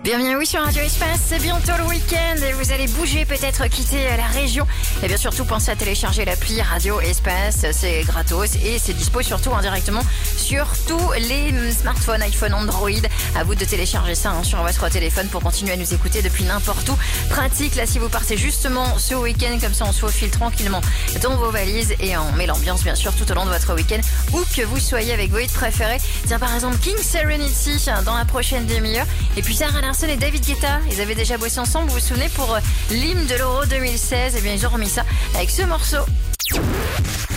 Bienvenue oui sur Radio Espace, c'est bientôt le week-end et vous allez bouger, peut-être quitter la région. Et bien surtout pensez à télécharger l'appli Radio Espace, c'est gratos et c'est dispo surtout indirectement sur tous les smartphones, iPhone, Android. À vous de télécharger ça sur votre téléphone pour continuer à nous écouter depuis n'importe où. Pratique là si vous partez justement ce week-end, comme ça on se faufile tranquillement dans vos valises et on met l'ambiance bien sûr tout au long de votre week-end où que vous soyez avec vos hits préférés. Tiens par exemple King Serenity dans la prochaine demi-heure et puis Sarah Larson et David Guetta, ils avaient déjà bossé ensemble, vous vous souvenez, pour l'hymne de l'Euro 2016, et bien ils ont remis ça avec ce morceau.